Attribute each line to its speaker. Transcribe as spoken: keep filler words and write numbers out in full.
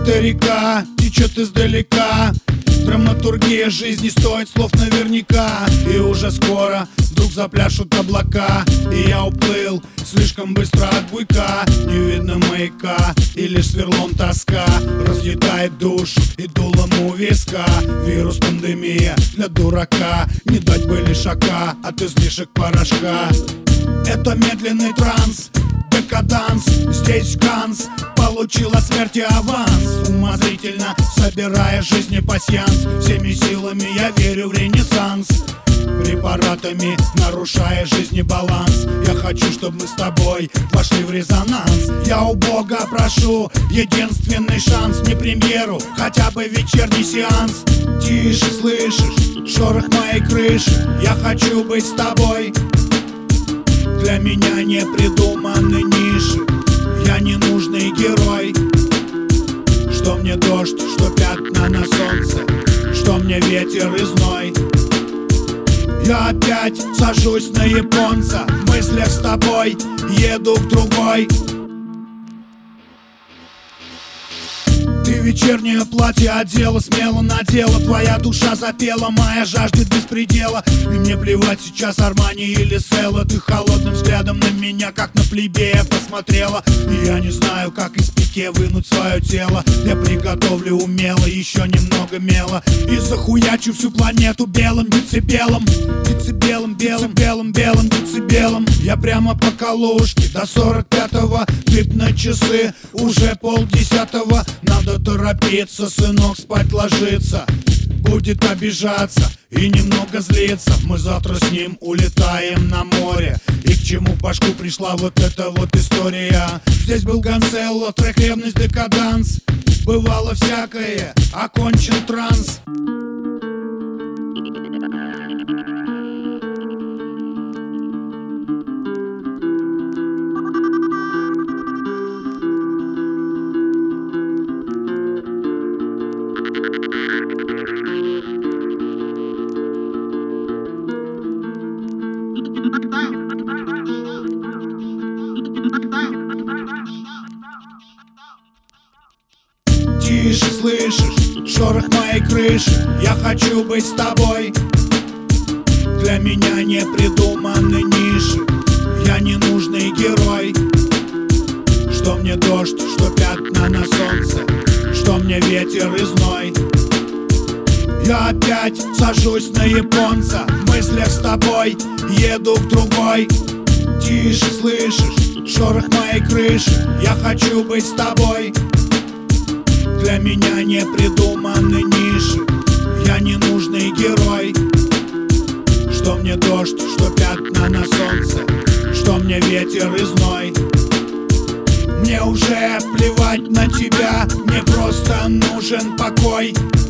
Speaker 1: Эта река течет издалека. Драматургия жизни стоит слов наверняка. И уже скоро вдруг запляшут облака, и я уплыл слишком быстро от буйка. Не видно маяка, и лишь сверлом тоска разъедает душу и дулом у виска. Вирус, пандемия для дурака, не дать бы лишака от излишек порошка. Это медленный транс, декаданс, здесь Ганс получил от смерти аванс. Умозрительно собирая жизни пасьянс, всеми силами я верю в ренессанс. Препаратами нарушая жизни баланс, я хочу, чтобы мы с тобой вошли в резонанс. Я у Бога прошу единственный шанс, не премьеру, хотя бы вечерний сеанс. Тише, слышишь шорох моей крыши, я хочу быть с тобой. Для меня не придуманы ниши, я ненужный герой. Что мне дождь, что пятна на солнце, что мне ветер и зной. Я опять сажусь на японца, в мыслях с тобой еду к другой. Ты вечернее платье одела, смело надела, твоя душа запела, моя жаждет беспредела. И мне плевать сейчас, Армани или Села. Ты холодным взглядом на меня, как на плебея, посмотрела. И я не знаю, как из пике вынуть свое тело. Я приготовлю умело еще немного мела и захуячу всю планету белым децибелом. Децибелом, белым, белым, белым децибелом. Я прямо по Калужке до сорок пятого, клип на часы, уже полдесятого. Надо торопиться, сынок, спать ложиться. Будет обижаться и немного злиться. Мы завтра с ним улетаем на море. И к чему в башку пришла вот эта вот история? Здесь был Ганселло, трек ревность, декаданс. Бывало всякое, окончен транс. Тише, слышишь шорох моей крыши, я хочу быть с тобой. Для меня не придуманы ниши, я ненужный герой. Что мне дождь, что пятна на солнце, что мне ветер и зной. Я опять сажусь на японца, в мыслях с тобой еду к другой. Тише, слышишь шорох моей крыши, я хочу быть с тобой. Для меня не придуманы ниши, я ненужный герой. Что мне дождь, что пятна на солнце, что мне ветер и зной. Мне уже плевать на тебя, мне просто нужен покой.